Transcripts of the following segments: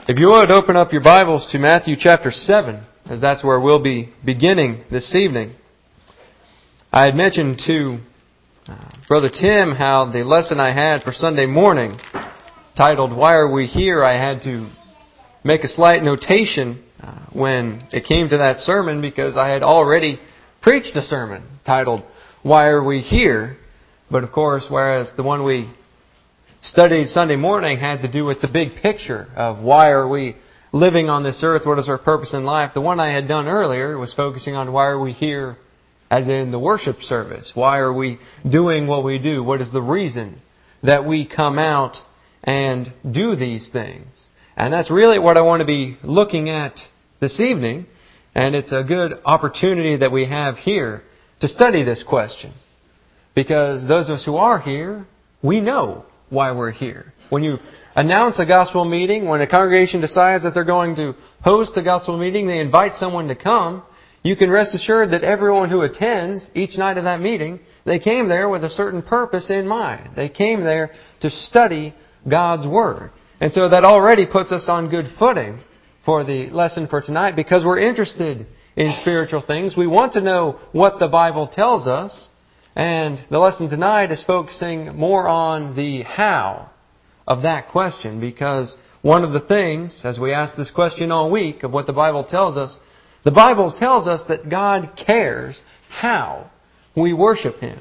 If you would, open up your Bibles to Matthew chapter 7, as that's where we'll be beginning this evening. I had mentioned to Brother Tim how the lesson I had for Sunday morning, titled, "Why Are We Here?" I had to make a slight notation when it came to that sermon because I had already preached a sermon titled, "Why Are We Here?" But of course, whereas the one we studied Sunday morning had to do with the big picture of why are we living on this earth, what is our purpose in life. The one I had done earlier was focusing on why are we here as in the worship service. Why are we doing what we do? What is the reason that we come out and do these things? And that's really what I want to be looking at this evening. And it's a good opportunity that we have here to study this question. Because those of us who are here, we know why we're here. When you announce a gospel meeting, when a congregation decides that they're going to host a gospel meeting, they invite someone to come, you can rest assured that everyone who attends each night of that meeting, they came there with a certain purpose in mind. They came there to study God's Word. And so that already puts us on good footing for the lesson for tonight because we're interested in spiritual things. We want to know what the Bible tells us. And the lesson tonight is focusing more on the how of that question, because one of the things, as we ask this question all week of what the Bible tells us, the Bible tells us that God cares how we worship Him.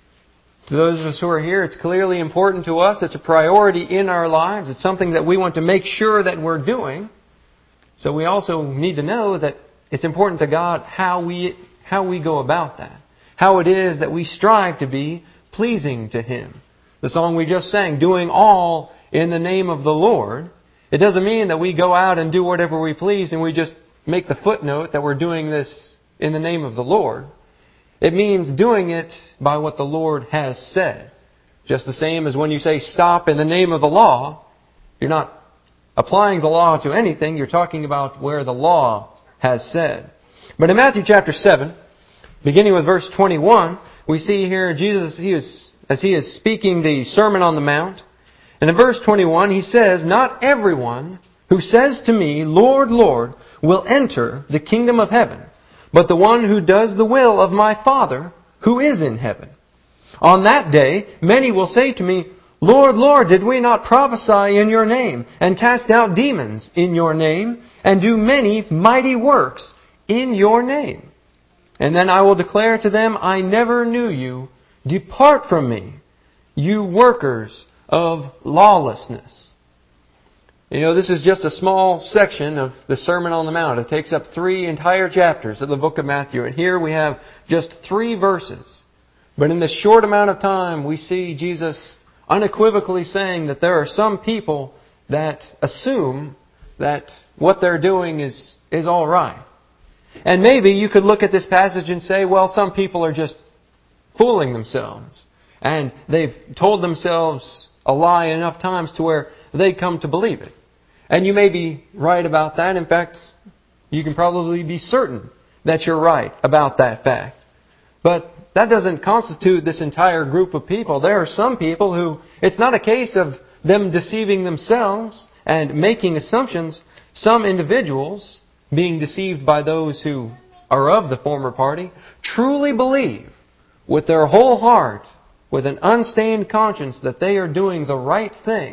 To those of us who are here, it's clearly important to us. It's a priority in our lives. It's something that we want to make sure that we're doing. So we also need to know that it's important to God how we go about that. How it is that we strive to be pleasing to Him. The song we just sang, "Doing All in the Name of the Lord," it doesn't mean that we go out and do whatever we please and we just make the footnote that we're doing this in the name of the Lord. It means doing it by what the Lord has said. Just the same as when you say stop in the name of the law, you're not applying the law to anything, you're talking about where the law has said. But in Matthew chapter 7, beginning with verse 21, we see here Jesus, as He is speaking the Sermon on the Mount. And in verse 21, He says, "Not everyone who says to me, 'Lord, Lord,' will enter the kingdom of heaven, but the one who does the will of my Father who is in heaven. On that day, many will say to me, 'Lord, Lord, did we not prophesy in your name, and cast out demons in your name, and do many mighty works in your name?' And then I will declare to them, 'I never knew you. Depart from me, you workers of lawlessness.'" You know, this is just a small section of the Sermon on the Mount. It takes up 3 entire chapters of the book of Matthew. And here we have just 3 verses. But in this short amount of time, we see Jesus unequivocally saying that there are some people that assume that what they're doing is all right. And maybe you could look at this passage and say, well, some people are just fooling themselves. And they've told themselves a lie enough times to where they come to believe it. And you may be right about that. In fact, you can probably be certain that you're right about that fact. But that doesn't constitute this entire group of people. There are some people who, it's not a case of them deceiving themselves and making assumptions. Some individuals, being deceived by those who are of the former party, truly believe with their whole heart, with an unstained conscience, that they are doing the right thing.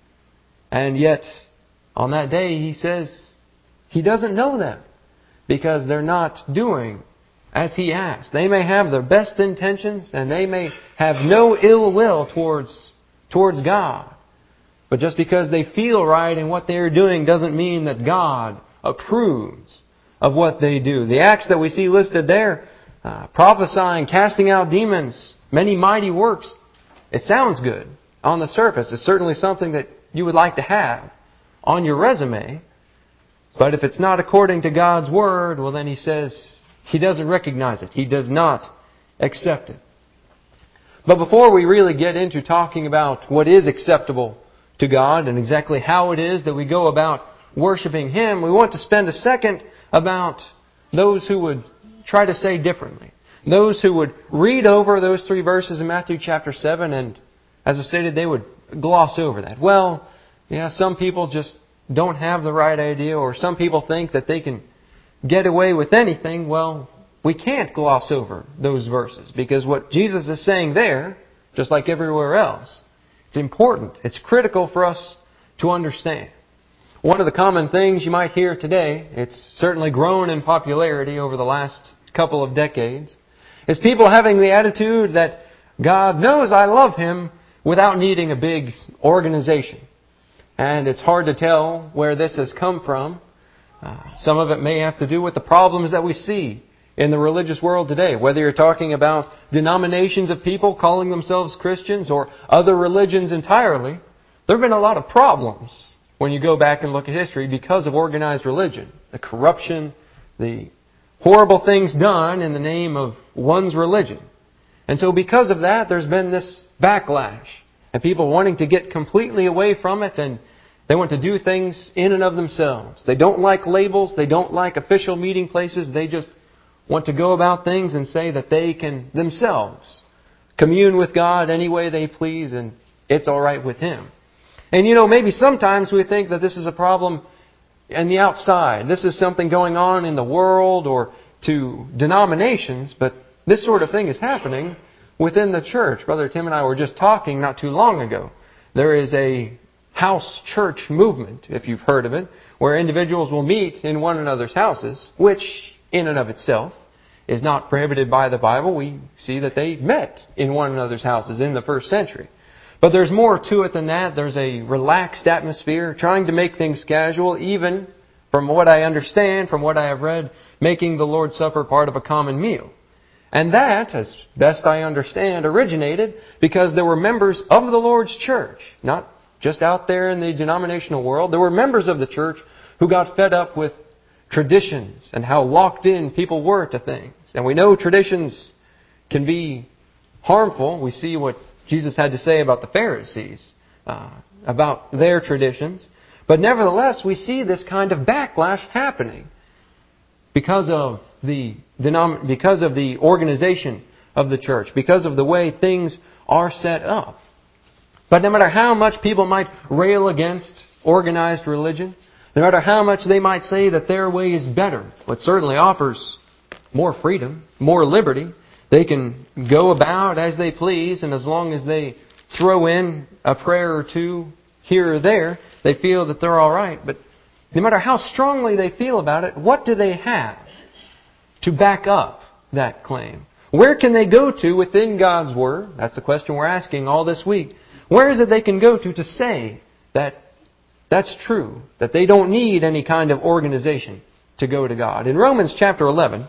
And yet, on that day, He says He doesn't know them because they're not doing as He asked. They may have their best intentions and they may have no ill will towards God. But just because they feel right in what they are doing doesn't mean that God approves of what they do. The acts that we see listed there, prophesying, casting out demons, many mighty works, it sounds good on the surface. It's certainly something that you would like to have on your resume. But if it's not according to God's Word, well then He says He doesn't recognize it. He does not accept it. But before we really get into talking about what is acceptable to God and exactly how it is that we go about worshiping Him, we want to spend a second about those who would try to say differently. Those who would read over those 3 verses in Matthew chapter 7 and, as was stated, they would gloss over that. Well, yeah, some people just don't have the right idea, or some people think that they can get away with anything, well, we can't gloss over those verses, because what Jesus is saying there, just like everywhere else, it's important. It's critical for us to understand. One of the common things you might hear today, it's certainly grown in popularity over the last couple of decades, is people having the attitude that God knows I love Him without needing a big organization. And it's hard to tell where this has come from. Some of it may have to do with the problems that we see in the religious world today. Whether you're talking about denominations of people calling themselves Christians or other religions entirely, there have been a lot of problems when you go back and look at history because of organized religion. The corruption, the horrible things done in the name of one's religion. And so because of that, there's been this backlash. And people wanting to get completely away from it, and they want to do things in and of themselves. They don't like labels. They don't like official meeting places. They just want to go about things and say that they can themselves commune with God any way they please, and it's all right with Him. And maybe sometimes we think that this is a problem on the outside. This is something going on in the world or to denominations, but this sort of thing is happening within the church. Brother Tim and I were just talking not too long ago. There is a house church movement, if you've heard of it, where individuals will meet in one another's houses, which in and of itself is not prohibited by the Bible. We see that they met in one another's houses in the first century. But there's more to it than that. There's a relaxed atmosphere, trying to make things casual, even, from what I understand, from what I have read, making the Lord's Supper part of a common meal. And that, as best I understand, originated because there were members of the Lord's church, not just out there in the denominational world. There were members of the church who got fed up with traditions and how locked in people were to things. And we know traditions can be harmful. We see what Jesus had to say about the Pharisees, about their traditions. But nevertheless, we see this kind of backlash happening because of the organization of the church, because of the way things are set up. But no matter how much people might rail against organized religion, no matter how much they might say that their way is better, it certainly offers more freedom, more liberty. They can go about as they please, and as long as they throw in a prayer or two here or there, they feel that they're all right. But no matter how strongly they feel about it, what do they have to back up that claim? Where can they go to within God's Word? That's the question we're asking all this week. Where is it they can go to say that that's true, that they don't need any kind of organization to go to God? In Romans chapter 11,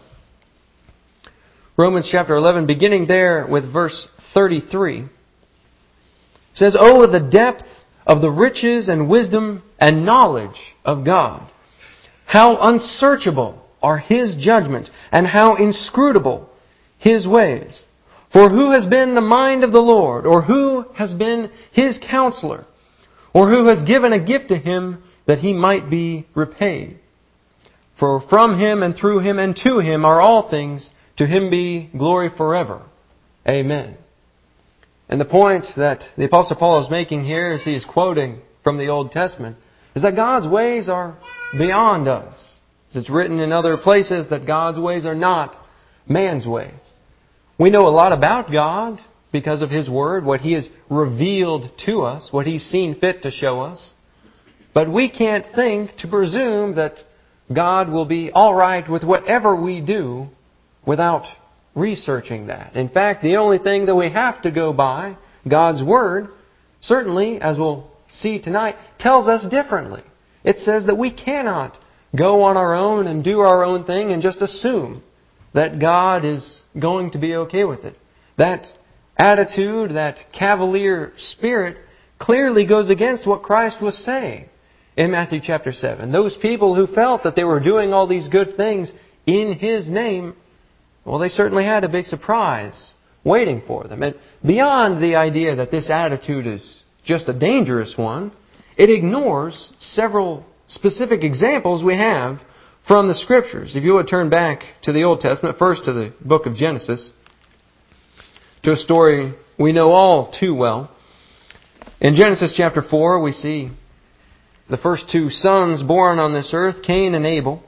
beginning there with verse 33, says, "Oh, the depth of the riches and wisdom and knowledge of God! How unsearchable are His judgment, and how inscrutable His ways! For who has been the mind of the Lord, or who has been His counselor, or who has given a gift to Him that He might be repaid? For from Him and through Him and to Him are all things, to Him be glory forever. Amen." And the point that the Apostle Paul is making here, as he is quoting from the Old Testament, is that God's ways are beyond us. As it's written in other places that God's ways are not man's ways. We know a lot about God because of His Word, what He has revealed to us, what He's seen fit to show us. But we can't think to presume that God will be all right with whatever we do without researching that. In fact, the only thing that we have to go by, God's Word, certainly, as we'll see tonight, tells us differently. It says that we cannot go on our own and do our own thing and just assume that God is going to be okay with it. That attitude, that cavalier spirit, clearly goes against what Christ was saying in Matthew chapter 7. Those people who felt that they were doing all these good things in His name, well, they certainly had a big surprise waiting for them. And beyond the idea that this attitude is just a dangerous one, it ignores several specific examples we have from the Scriptures. If you would turn back to the Old Testament, first to the book of Genesis, to a story we know all too well. In Genesis chapter 4, we see the first two sons born on this earth, Cain and Abel.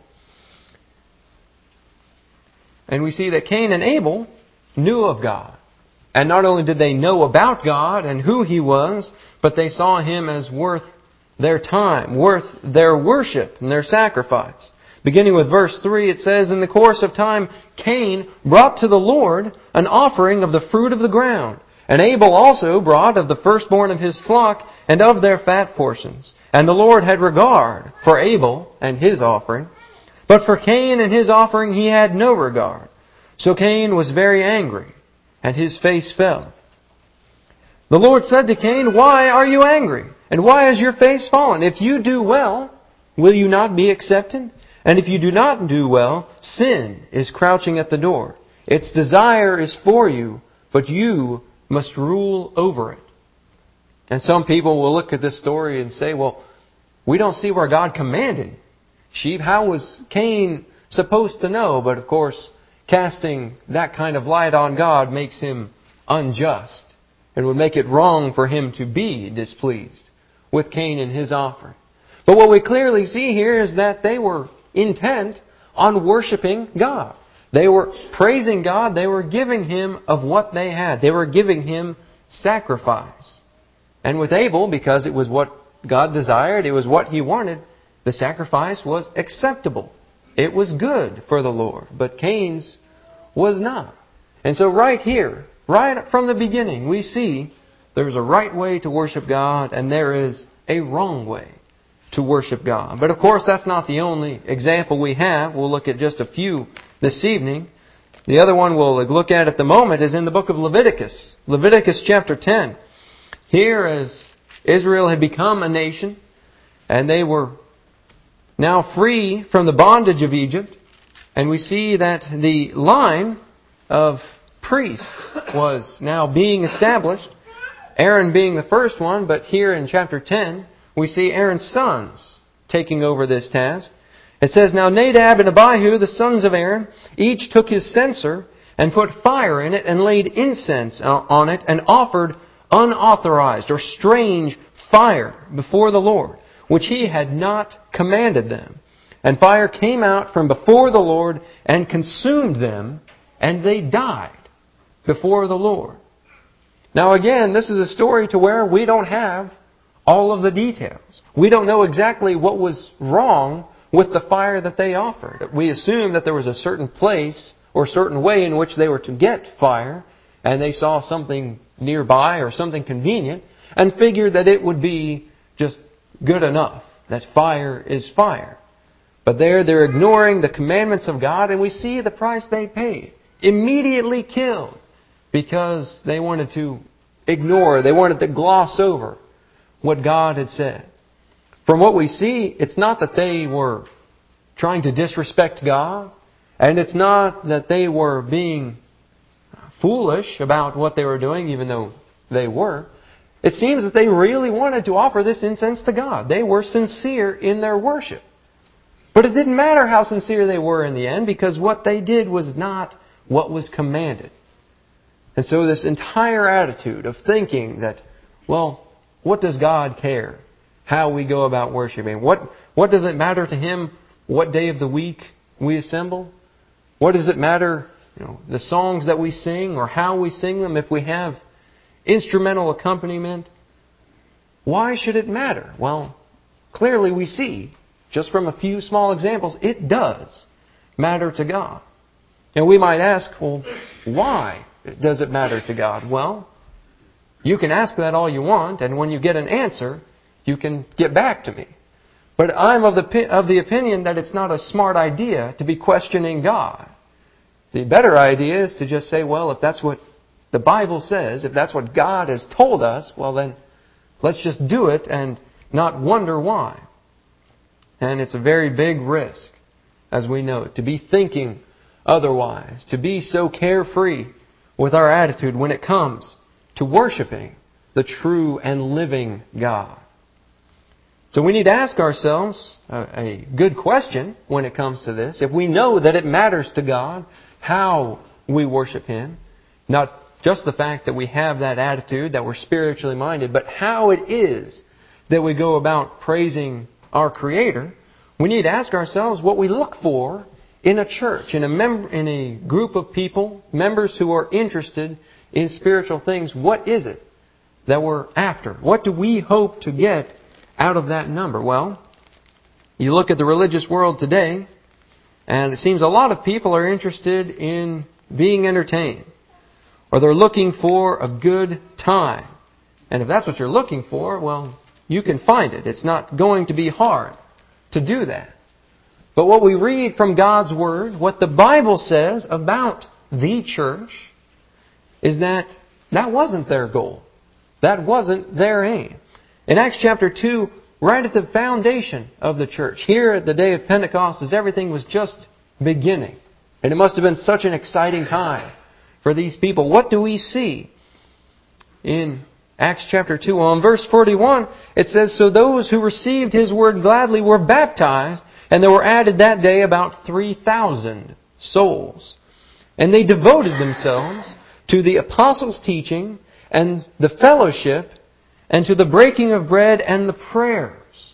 And we see that Cain and Abel knew of God. And not only did they know about God and who He was, but they saw Him as worth their time, worth their worship and their sacrifice. Beginning with verse 3, it says, "In the course of time, Cain brought to the Lord an offering of the fruit of the ground. And Abel also brought of the firstborn of his flock and of their fat portions. And the Lord had regard for Abel and his offering. But for Cain and his offering He had no regard. So Cain was very angry, and his face fell. The Lord said to Cain, 'Why are you angry? And why is your face fallen? If you do well, will you not be accepted? And if you do not do well, sin is crouching at the door. Its desire is for you, but you must rule over it.'" And some people will look at this story and say, well, we don't see where God commanded sheep. How was Cain supposed to know? But of course, casting that kind of light on God makes him unjust. It would make it wrong for Him to be displeased with Cain and his offering. But what we clearly see here is that they were intent on worshiping God. They were praising God. They were giving Him of what they had. They were giving Him sacrifice. And with Abel, because it was what God desired, it was what He wanted, the sacrifice was acceptable. It was good for the Lord. But Cain's was not. And so right here, right from the beginning, we see there's a right way to worship God and there is a wrong way to worship God. But of course, that's not the only example we have. We'll look at just a few this evening. The other one we'll look at the moment is in the book of Leviticus. Leviticus chapter 10. Here, as Israel had become a nation, and they were now free from the bondage of Egypt, and we see that the line of priests was now being established, Aaron being the first one, but here in chapter 10, we see Aaron's sons taking over this task. It says, "Now Nadab and Abihu, the sons of Aaron, each took his censer and put fire in it and laid incense on it and offered unauthorized or strange fire before the Lord, which He had not commanded them. And fire came out from before the Lord and consumed them, and they died before the Lord." Now again, this is a story to where we don't have all of the details. We don't know exactly what was wrong with the fire that they offered. We assume that there was a certain place or certain way in which they were to get fire, and they saw something nearby or something convenient, and figured that it would be just good enough, that fire is fire. But they're ignoring the commandments of God, and we see the price they paid. Immediately killed because they wanted to ignore, they wanted to gloss over what God had said. From what we see, it's not that they were trying to disrespect God, and it's not that they were being foolish about what they were doing, even though they were. It seems that they really wanted to offer this incense to God. They were sincere in their worship. But it didn't matter how sincere they were in the end, because what they did was not what was commanded. And so this entire attitude of thinking that, well, what does God care how we go about worshiping? What does it matter to Him what day of the week we assemble? What does it matter, the songs that we sing or how we sing them if we have instrumental accompaniment? Why should it matter? Well, clearly we see, just from a few small examples, it does matter to God. And we might ask, well, why does it matter to God? Well, you can ask that all you want, and when you get an answer, you can get back to me. But I'm of the opinion that it's not a smart idea to be questioning God. The better idea is to just say, well, if that's what the Bible says, if that's what God has told us, well then, let's just do it and not wonder why. And it's a very big risk, as we know, to be thinking otherwise, to be so carefree with our attitude when it comes to worshiping the true and living God. So we need to ask ourselves a good question when it comes to this. If we know that it matters to God how we worship Him, not just the fact that we have that attitude, that we're spiritually minded, but how it is that we go about praising our Creator, we need to ask ourselves what we look for in a church, in a group of people, members who are interested in spiritual things. What is it that we're after? What do we hope to get out of that number? Well, you look at the religious world today, and it seems a lot of people are interested in being entertained, or they're looking for a good time. And if that's what you're looking for, well, you can find it. It's not going to be hard to do that. But what we read from God's Word, what the Bible says about the church, is that wasn't their goal. That wasn't their aim. In Acts chapter 2, right at the foundation of the church, here at the day of Pentecost, as everything was just beginning. And it must have been such an exciting time for these people. What do we see in Acts chapter 2? Well, in verse 41, it says, "So those who received His word gladly were baptized, and there were added that day about 3,000 souls. And they devoted themselves to the apostles' teaching and the fellowship and to the breaking of bread and the prayers."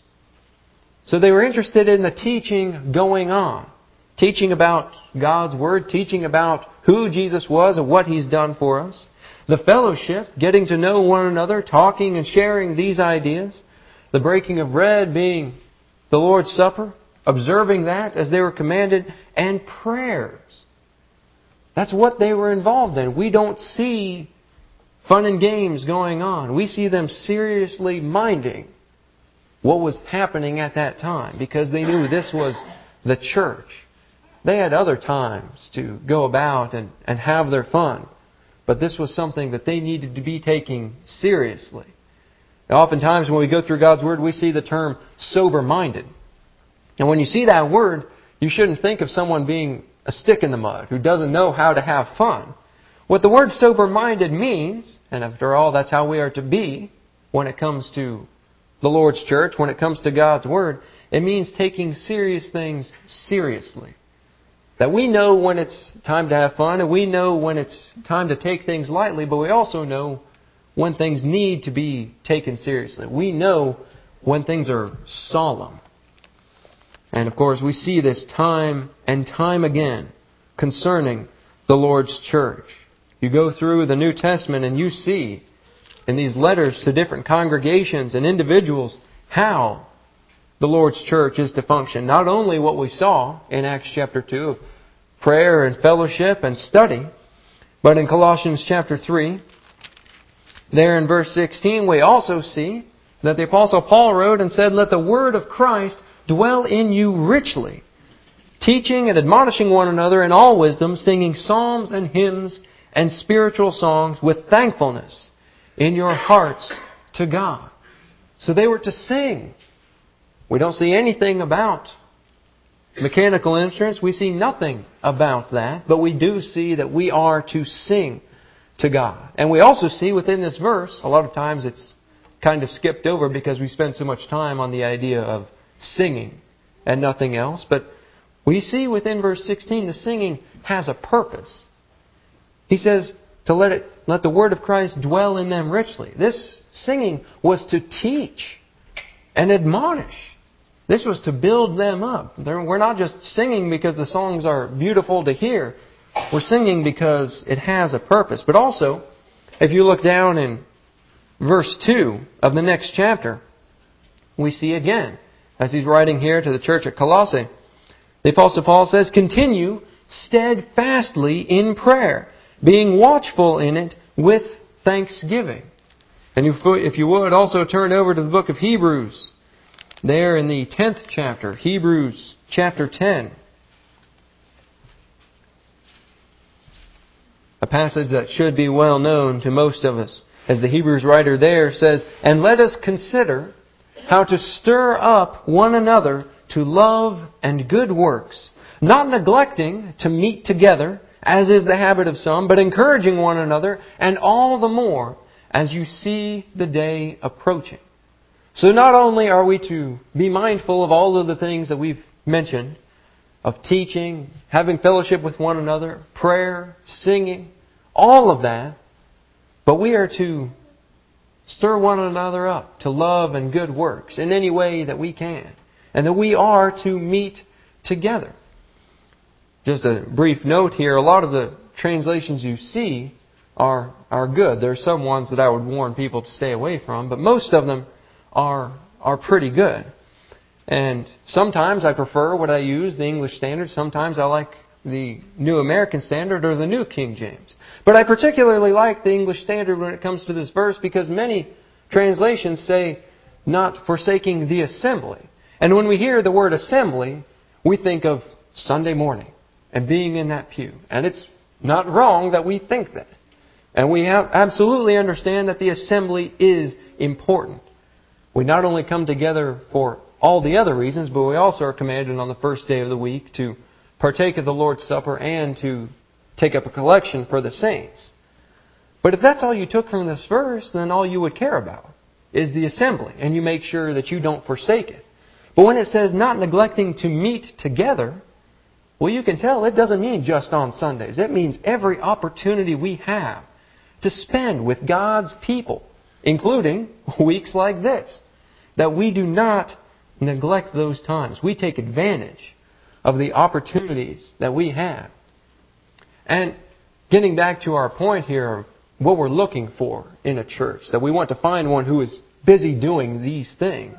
So they were interested in the teaching going on. Teaching about God's Word, teaching about who Jesus was and what He's done for us. The fellowship, getting to know one another, talking and sharing these ideas. The breaking of bread being the Lord's Supper, observing that as they were commanded, and prayers. That's what they were involved in. We don't see fun and games going on. We see them seriously minding what was happening at that time, because they knew this was the church. They had other times to go about and have their fun, but this was something that they needed to be taking seriously. Now, oftentimes when we go through God's Word, we see the term sober-minded. And when you see that word, you shouldn't think of someone being a stick in the mud who doesn't know how to have fun. What the word sober-minded means, and after all, that's how we are to be when it comes to the Lord's church, when it comes to God's Word, it means taking serious things seriously. That we know when it's time to have fun, and we know when it's time to take things lightly, but we also know when things need to be taken seriously. We know when things are solemn. And of course, we see this time and time again concerning the Lord's church. You go through the New Testament and you see in these letters to different congregations and individuals how the Lord's church is to function. Not only what we saw in Acts chapter 2 of prayer and fellowship and study, but in Colossians chapter 3, there in verse 16, we also see that the Apostle Paul wrote and said, "Let the word of Christ dwell in you richly, teaching and admonishing one another in all wisdom, singing psalms and hymns and spiritual songs with thankfulness in your hearts to God." So they were to sing. We don't see anything about mechanical instruments. We see nothing about that. But we do see that we are to sing to God. And we also see within this verse, a lot of times it's kind of skipped over because we spend so much time on the idea of singing and nothing else. But we see within verse 16 the singing has a purpose. He says to let the word of Christ dwell in them richly. This singing was to teach and admonish. This was to build them up. We're not just singing because the songs are beautiful to hear. We're singing because it has a purpose. But also, if you look down in verse 2 of the next chapter, we see again, as he's writing here to the church at Colossae, the Apostle Paul says, "Continue steadfastly in prayer, being watchful in it with thanksgiving." And if you would, also turn over to the book of Hebrews, there in the 10th chapter, Hebrews chapter 10. A passage that should be well known to most of us. As the Hebrews writer there says, "And let us consider how to stir up one another to love and good works, not neglecting to meet together, as is the habit of some, but encouraging one another, and all the more as you see the day approaching." So not only are we to be mindful of all of the things that we've mentioned, of teaching, having fellowship with one another, prayer, singing, all of that, but we are to stir one another up to love and good works in any way that we can. And that we are to meet together. Just a brief note here, a lot of the translations you see are good. There are some ones that I would warn people to stay away from, but most of them are pretty good. And sometimes I prefer what I use, the English Standard. Sometimes I like the New American Standard or the New King James. But I particularly like the English Standard when it comes to this verse because many translations say, not forsaking the assembly. And when we hear the word assembly, we think of Sunday morning and being in that pew. And it's not wrong that we think that. And we absolutely understand that the assembly is important. We not only come together for all the other reasons, but we also are commanded on the first day of the week to partake of the Lord's Supper and to take up a collection for the saints. But if that's all you took from this verse, then all you would care about is the assembly, and you make sure that you don't forsake it. But when it says not neglecting to meet together, well, you can tell it doesn't mean just on Sundays. It means every opportunity we have to spend with God's people, including weeks like this, that we do not neglect those times. We take advantage of the opportunities that we have. And getting back to our point here of what we're looking for in a church, that we want to find one who is busy doing these things,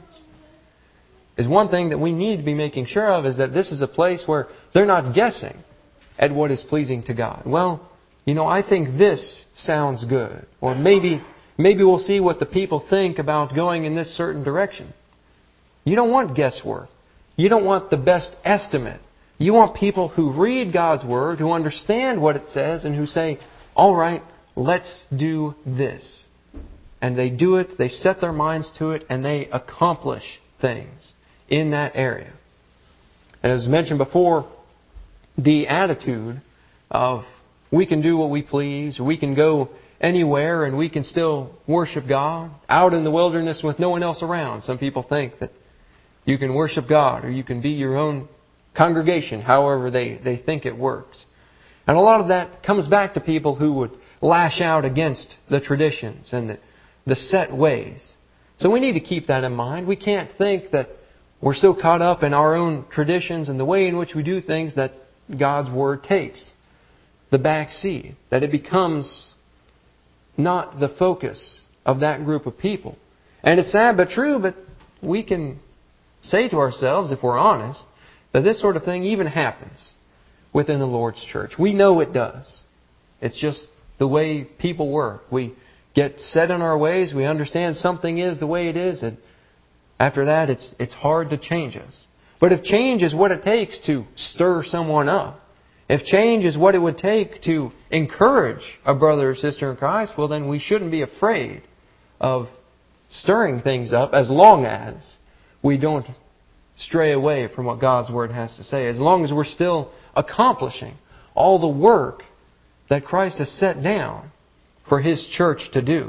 is one thing that we need to be making sure of is that this is a place where they're not guessing at what is pleasing to God. Well, I think this sounds good. Or maybe we'll see what the people think about going in this certain direction. You don't want guesswork. You don't want the best estimate. You want people who read God's Word, who understand what it says, and who say, all right, let's do this. And they do it, they set their minds to it, and they accomplish things in that area. And as mentioned before, the attitude of we can do what we please, or we can go anywhere and we can still worship God out in the wilderness with no one else around. Some people think that you can worship God or you can be your own congregation, however they think it works. And a lot of that comes back to people who would lash out against the traditions and the set ways. So we need to keep that in mind. We can't think that we're so caught up in our own traditions and the way in which we do things that God's Word takes the back seat, that it becomes not the focus of that group of people. And it's sad but true, but we can say to ourselves, if we're honest, that this sort of thing even happens within the Lord's church. We know it does. It's just the way people work. We get set in our ways. We understand something is the way it is. And after that, it's hard to change us. But if change is what it takes to stir someone up, if change is what it would take to encourage a brother or sister in Christ, well then we shouldn't be afraid of stirring things up as long as we don't stray away from what God's Word has to say. As long as we're still accomplishing all the work that Christ has set down for His church to do.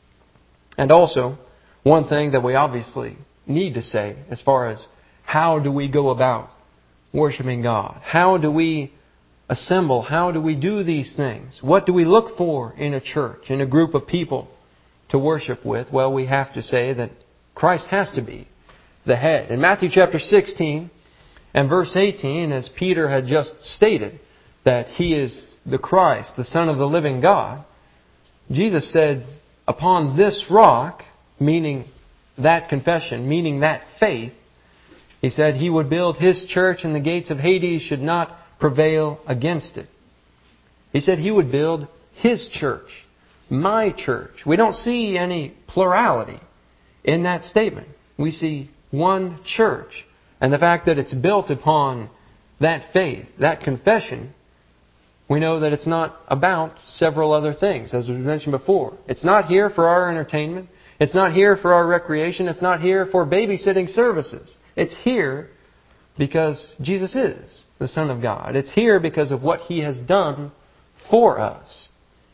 And also, one thing that we obviously need to say as far as how do we go about worshiping God? How do we assemble? How do we do these things? What do we look for in a church, in a group of people to worship with? Well, we have to say that Christ has to be the head. In Matthew chapter 16 and verse 18, as Peter had just stated, that He is the Christ, the Son of the living God, Jesus said, upon this rock, meaning that confession, meaning that faith, He said He would build His church and the gates of Hades should not prevail against it. He said He would build His church, my church. We don't see any plurality in that statement. We see one church. And the fact that it's built upon that faith, that confession, we know that it's not about several other things, as we mentioned before. It's not here for our entertainment. It's not here for our recreation. It's not here for babysitting services. It's here because Jesus is the Son of God. It's here because of what He has done for us.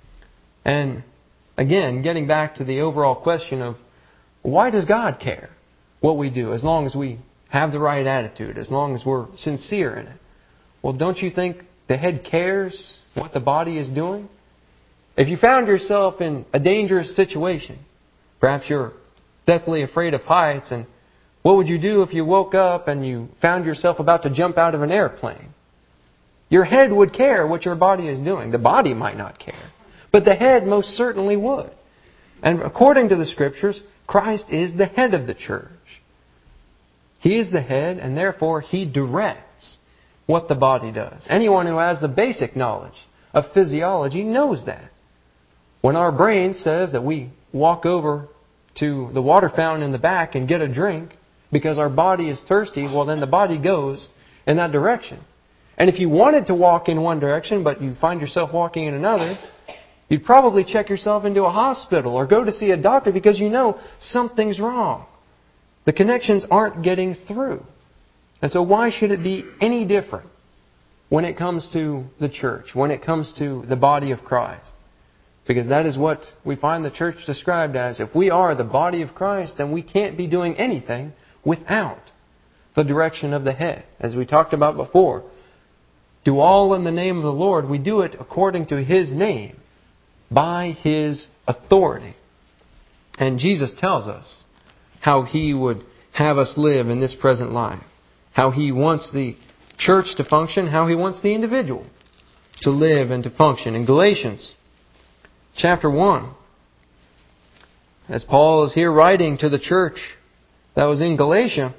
And again, getting back to the overall question of why does God care what we do as long as we have the right attitude, as long as we're sincere in it? Well, don't you think the head cares what the body is doing? If you found yourself in a dangerous situation, Perhaps you're deathly afraid of heights, and what would you do if you woke up and you found yourself about to jump out of an airplane? Your head would care what your body is doing. The body might not care, but the head most certainly would. And according to the Scriptures, Christ is the head of the church. He is the head, and therefore He directs what the body does. Anyone who has the basic knowledge of physiology knows that. When our brain says that we walk over to the water fountain in the back and get a drink because our body is thirsty, well then the body goes in that direction. And if you wanted to walk in one direction but you find yourself walking in another, you'd probably check yourself into a hospital or go to see a doctor because you know something's wrong. The connections aren't getting through. And so why should it be any different when it comes to the church, when it comes to the body of Christ? Because that is what we find the church described as. If we are the body of Christ, then we can't be doing anything without the direction of the head. As we talked about before, do all in the name of the Lord. We do it according to His name, by His authority. And Jesus tells us how He would have us live in this present life. How He wants the church to function, how He wants the individual to live and to function. In Galatians chapter 1, as Paul is here writing to the church that was in Galatia,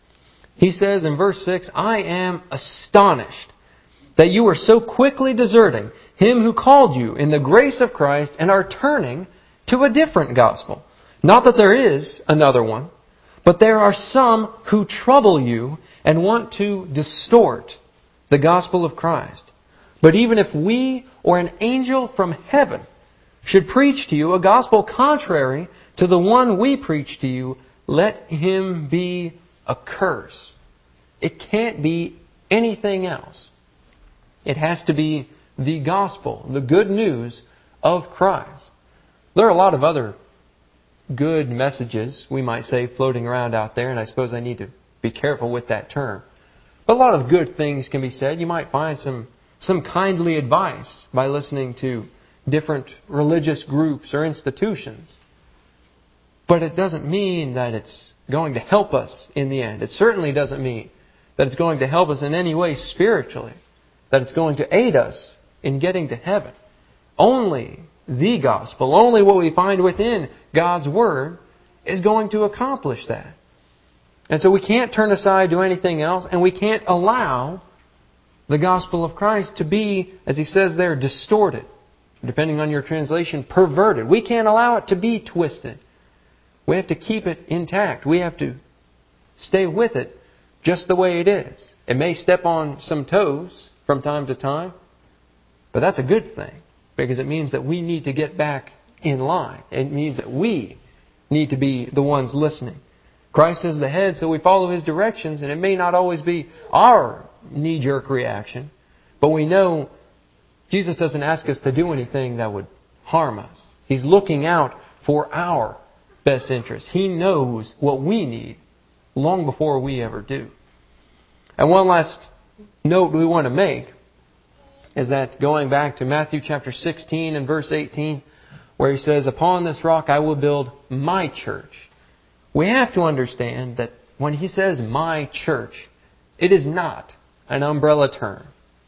he says in verse 6, I am astonished that you are so quickly deserting Him who called you in the grace of Christ and are turning to a different gospel. Not that there is another one, but there are some who trouble you and want to distort the gospel of Christ. But even if we or an angel from heaven should preach to you a gospel contrary to the one we preach to you, let him be accursed. It can't be anything else. It has to be the gospel, the good news of Christ. There are a lot of other good messages, we might say, floating around out there, and I suppose I need to be careful with that term. But a lot of good things can be said. You might find some kindly advice by listening to different religious groups or institutions. But it doesn't mean that it's going to help us in the end. It certainly doesn't mean that it's going to help us in any way spiritually, that it's going to aid us in getting to heaven. Only the gospel, only what we find within God's Word is going to accomplish that. And so we can't turn aside to anything else, and we can't allow the gospel of Christ to be, as he says there, distorted. Depending on your translation, perverted. We can't allow it to be twisted. We have to keep it intact. We have to stay with it just the way it is. It may step on some toes from time to time, but that's a good thing, because it means that we need to get back in line. It means that we need to be the ones listening. Christ is the head, so we follow His directions, and it may not always be our knee-jerk reaction, but we know Jesus doesn't ask us to do anything that would harm us. He's looking out for our best interest. He knows what we need long before we ever do. And one last note we want to make is that going back to Matthew chapter 16 and verse 18, where He says, upon this rock I will build my church. We have to understand that when He says my church, it is not an umbrella term.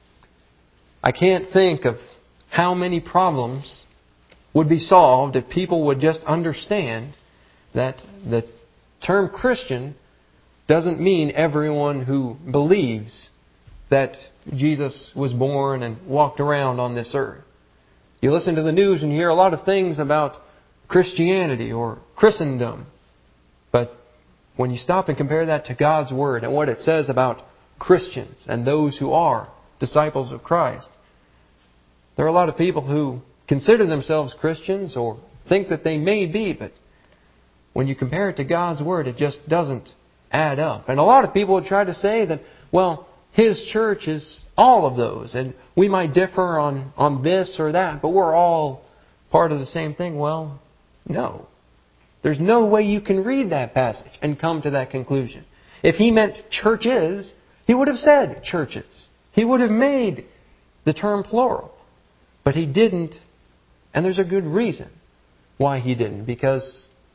I can't think of how many problems would be solved if people would just understand that the term Christian doesn't mean everyone who believes that Jesus was born and walked around on this earth. You listen to the news and you hear a lot of things about Christianity or Christendom. But when you stop and compare that to God's Word and what it says about Christians and those who are disciples of Christ, there are a lot of people who consider themselves Christians or think that they may be, but when you compare it to God's Word, it just doesn't add up. And a lot of people would try to say that, well, His church is all of those, and we might differ on this or that, but we're all part of the same thing. Well, no. There's no way you can read that passage and come to that conclusion. If He meant churches, He would have said churches. He would have made the term plural. But He didn't, and there's a good reason why He didn't, because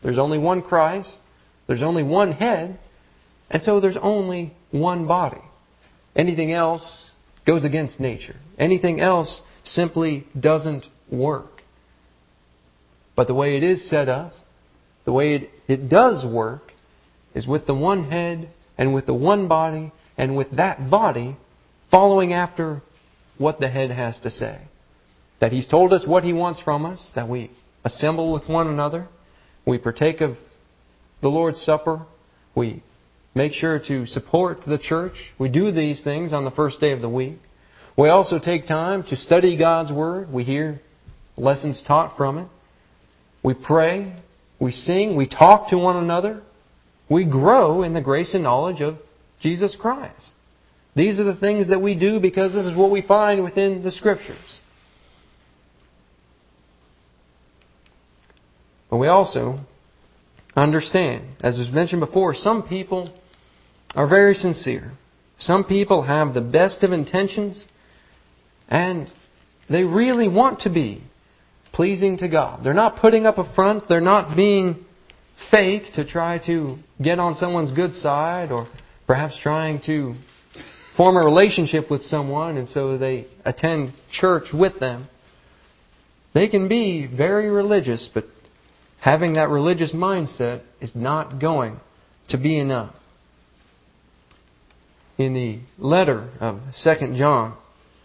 There's only one Christ. There's only one head. And so there's only one body. Anything else goes against nature. Anything else simply doesn't work. But the way it is set up, the way it does work, is with the one head and with the one body, and with that body following after what the head has to say. That He's told us what He wants from us, that we assemble with one another, we partake of the Lord's Supper, we make sure to support the church. We do these things on the first day of the week. We also take time to study God's Word. We hear lessons taught from it. We pray, we sing, we talk to one another. We grow in the grace and knowledge of Jesus Christ. These are the things that we do because this is what we find within the Scriptures. But we also understand, as was mentioned before, some people are very sincere. Some people have the best of intentions and they really want to be pleasing to God. They're not putting up a front. They're not being fake to try to get on someone's good side, or perhaps trying to form a relationship with someone and so they attend church with them. They can be very religious, but having that religious mindset is not going to be enough. In the letter of 2 John,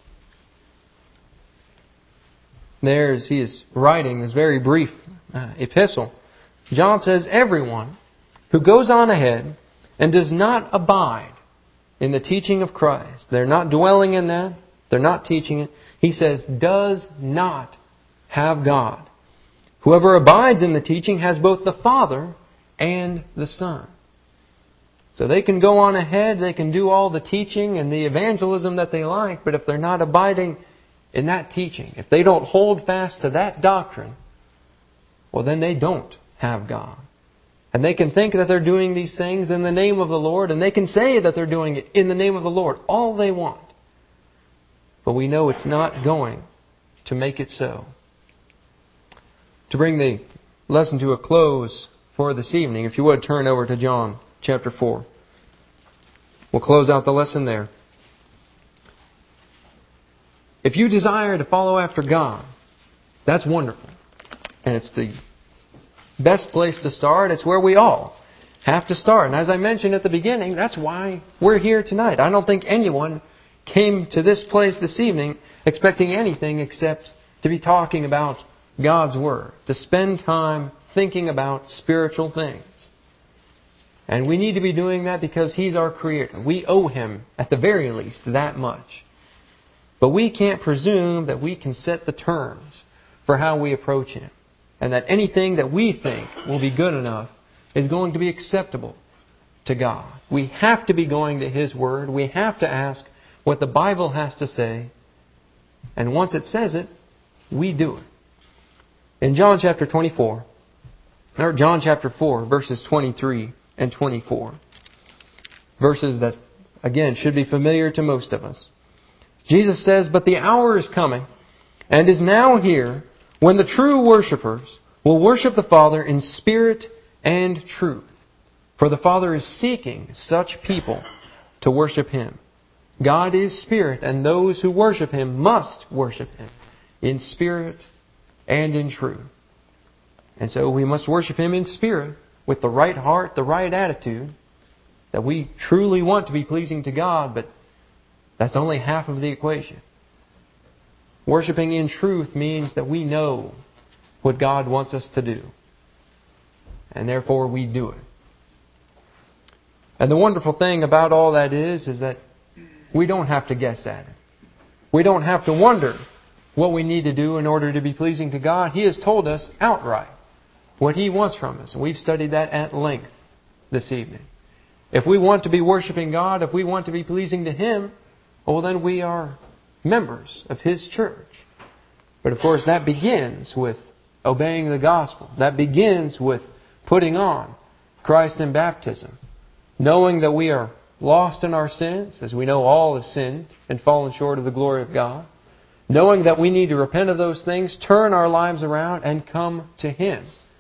he is writing this very brief epistle. John says, everyone who goes on ahead and does not abide in the teaching of Christ, they're not dwelling in that, they're not teaching it, he says, does not have God. Whoever abides in the teaching has both the Father and the Son. So they can go on ahead, they can do all the teaching and the evangelism that they like, but if they're not abiding in that teaching, if they don't hold fast to that doctrine, well then they don't have God. And they can think that they're doing these things in the name of the Lord, and they can say that they're doing it in the name of the Lord, all they want. But we know it's not going to make it so. To bring the lesson to a close for this evening, if you would turn over to John chapter 4. We'll close out the lesson there. If you desire to follow after God, that's wonderful. And it's the best place to start. It's where we all have to start. And as I mentioned at the beginning, that's why we're here tonight. I don't think anyone came to this place this evening expecting anything except to be talking about God's Word, to spend time thinking about spiritual things. And we need to be doing that because He's our Creator. We owe Him, at the very least, that much. But we can't presume that we can set the terms for how we approach Him, and that anything that we think will be good enough is going to be acceptable to God. We have to be going to His Word. We have to ask what the Bible has to say. And once it says it, we do it. In John chapter 4, verses 23 and 24, verses that, again, should be familiar to most of us. Jesus says, "But the hour is coming, and is now here, when the true worshippers will worship the Father in spirit and truth. For the Father is seeking such people to worship Him. God is spirit, and those who worship Him must worship Him in spirit and in truth." And so we must worship Him in spirit, with the right heart, the right attitude, that we truly want to be pleasing to God, but that's only half of the equation. Worshipping in truth means that we know what God wants us to do, and therefore we do it. And the wonderful thing about all that is that we don't have to guess at it. We don't have to wonder what we need to do in order to be pleasing to God. He has told us outright what He wants from us. And we've studied that at length this evening. If we want to be worshiping God, if we want to be pleasing to Him, well then we are members of His church. But of course that begins with obeying the gospel. That begins with putting on Christ in baptism. Knowing that we are lost in our sins, as we know all have sinned and fallen short of the glory of God. Knowing that we need to repent of those things, turn our lives around and come to Him.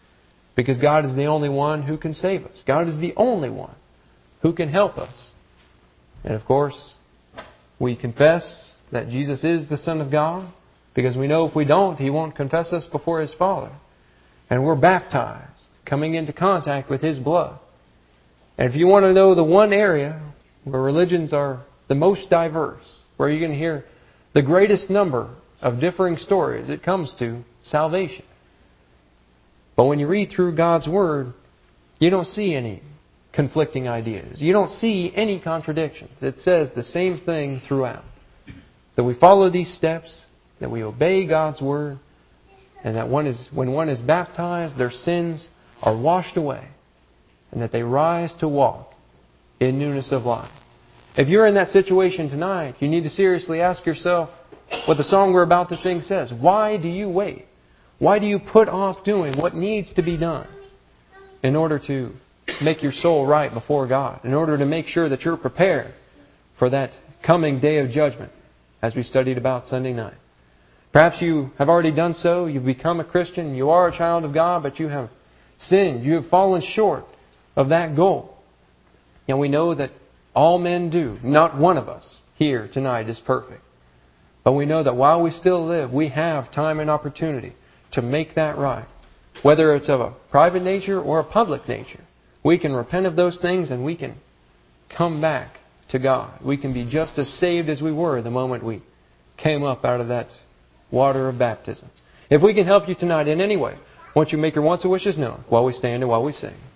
Because God is the only one who can save us. God is the only one who can help us. And of course, we confess that Jesus is the Son of God, because we know if we don't, He won't confess us before His Father. And we're baptized, coming into contact with His blood. And if you want to know the one area where religions are the most diverse, where you can hear the greatest number of differing stories, it comes to salvation. But when you read through God's Word, you don't see any conflicting ideas. You don't see any contradictions. It says the same thing throughout. That we follow these steps, that we obey God's Word, and that when one is baptized, their sins are washed away, and that they rise to walk in newness of life. If you're in that situation tonight, you need to seriously ask yourself what the song we're about to sing says. Why do you wait? Why do you put off doing what needs to be done in order to make your soul right before God, in order to make sure that you're prepared for that coming day of judgment, as we studied about Sunday night? Perhaps you have already done so. You've become a Christian. You are a child of God, but you have sinned. You have fallen short of that goal. And we know that all men do. Not one of us here tonight is perfect. But we know that while we still live, we have time and opportunity to make that right. Whether it's of a private nature or a public nature, we can repent of those things and we can come back to God. We can be just as saved as we were the moment we came up out of that water of baptism. If we can help you tonight in any way, won't you make your wants and wishes known while we stand and while we sing?